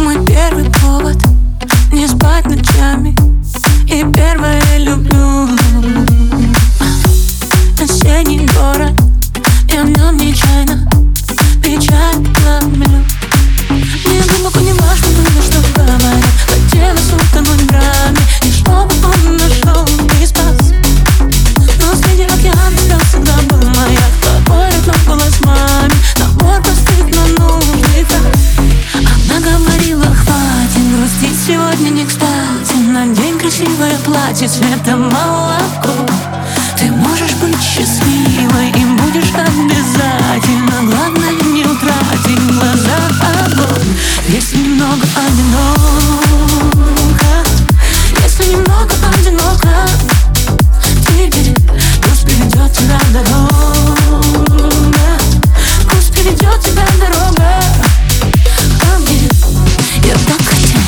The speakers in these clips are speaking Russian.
Мой первый повод не спать ночами, и первое люблю. Осенний город, я в нем нечаянно печаль ловлю. Мне глубоко не важно было, что говорят. Хотелось утонуть в драме, и чтобы он нашел и спас. Но среди океана всегда был маяк. Такой родной голос маме, набор простых, но нужных фраз. Она говорила: хватит грустить, сегодня не кстати. Надень красивое платье цвета молоко. Ты можешь быть счастливой и будешь обязательно. Главное не утратить в глазах огонь. Если немного одиноко, если немного одиноко, теперь пусть приведет тебя дорога, пусть приведет тебя дорога ко мне. Я так хотела.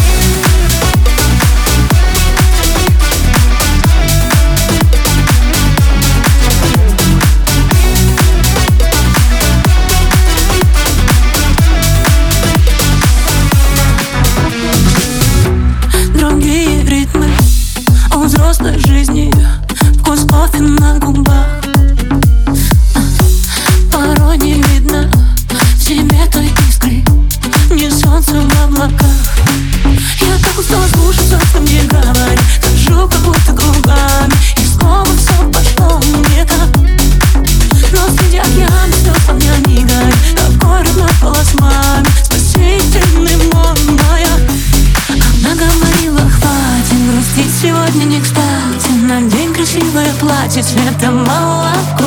Другие ритмы у взрослой жизни, вкус кофе на губах. Порой не видно в себе той искры, не солнце в облаках. Я так устала слушать все, что мне говорят. Хожу как будто кругами, и снова все пошло не так. Но среди океана слез огня не горит. Такой родной голос маме, спасительный мой маяк. Она говорила: хватит грустить, сегодня не кстати. Надень красивое платье цвета молоко.